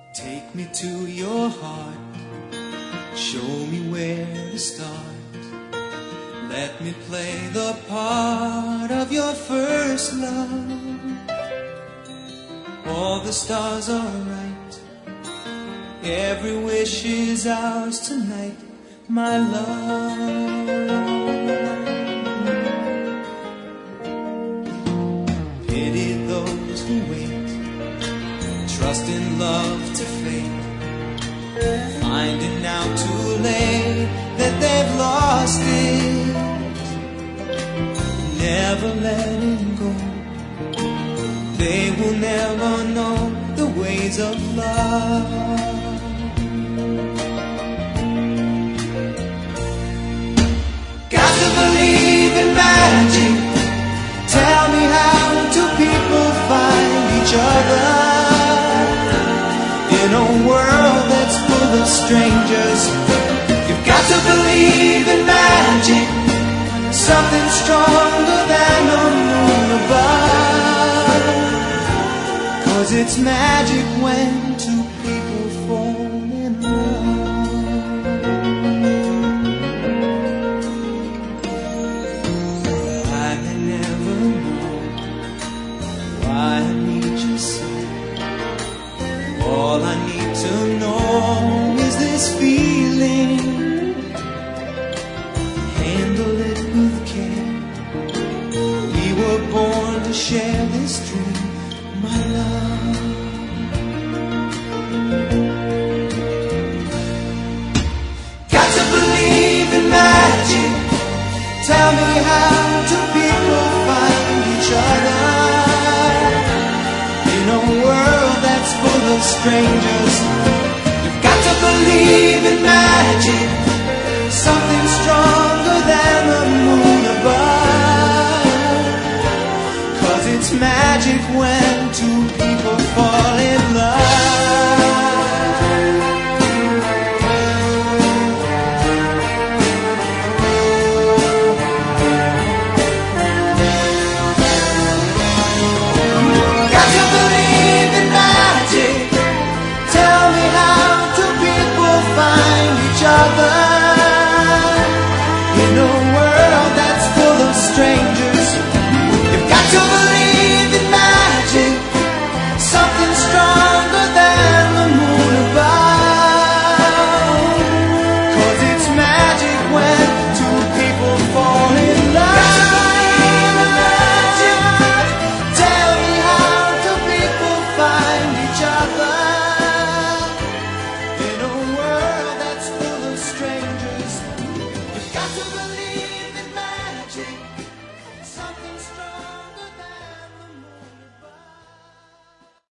Take me to your heart, show me where to start. Let me play the part of your first love. All the stars are right, every wish is ours tonight, my love. Pity those who wait, trust in love to fade, finding out too late that they've lost it. Never letting go, they will never know the ways of love. Got to believe in magic. Tell me, how do people find each other in a world that's full of strangers? You've got to believe in magic, something stronger than a moon above. 'Cause it's magic when two people fall in love. I may never know why I need you so. All I need to know is this feeling. Handle it with care. We were born to share this dream, my love. Got to believe in magic. Tell me, how do people find each other in a world that's full of strangers? You've got to believe in magic, something stronger than the moon above. 'Cause it's magic when two people fall in love. Got to believe in magic. Tell me, how do people find each other in a world that's full of strangers? You've got to believe in magic, something stronger than the moon above. 'Cause it's magic when two people fall in love. Tell me, how do people find each other in a world that's full of strangers? You've got to believe